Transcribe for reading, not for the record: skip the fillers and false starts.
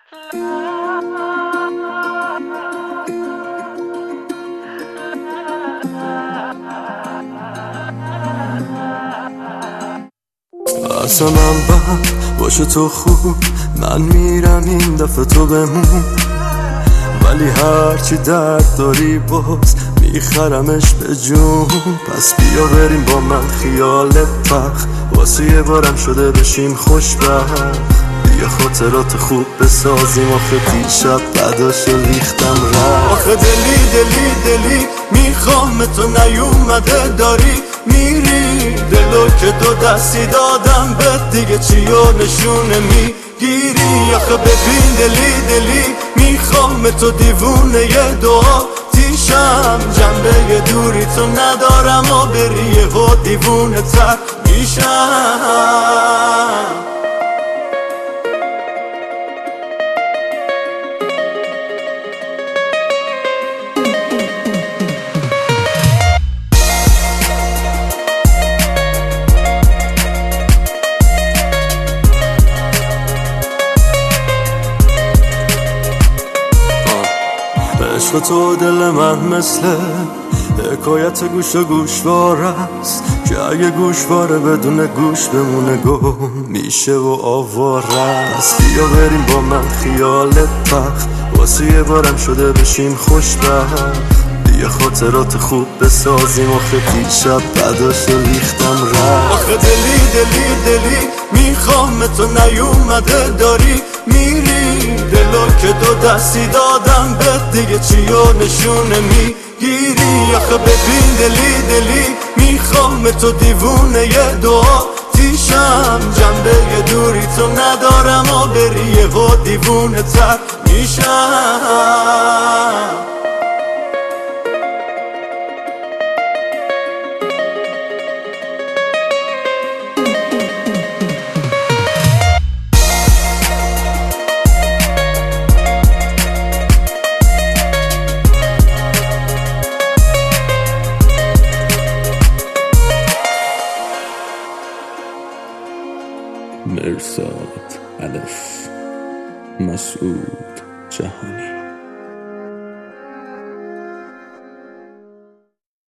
اصلا من باشه تو خوب، من میرم این دفعه تو بمون، ولی هرچی درد داری باز میخرمش به جون. پس بیا بریم با من خیالت پخ، واسه یه بارم شده بشیم خوشبخت. بیا خاطرات خوب بسازیم، آخه دیشب بعداشو ریختم رفت. آخه دلی میخوام تو نیومده داری میری، دلو که دو دستی دادم بهت دیگه چی و نشونه میگیری. آخه ببین دلی میخوام تو دیوونه یه دعا تیشم، جنبه دوری تو ندارم و بری یه و دیوونه تر میشم. عشق تو دل من مثل حکایت گوش و گوشوار است، که اگه گوشواره بدون گوش بمونه گم میشه و آواره است. بیا بریم با من خیالت پخ، واسه یه بارم شده بشیم خوشبخت. بیا خاطرات خوب بسازیم، آخه دیشب بعداشو ریختم رفت. آخه دلی میخوام تو نیومده داری میری، دلو که دو دستی دادم بهت دیگه چی و نشونه میگیری. آخه ببین دلی میخوام تو دیوونه یه دعا تیشم، جنبه دوری تو ندارم و بری یه و دیوونه تر میشم. مرزاد الف مسعود جهانی.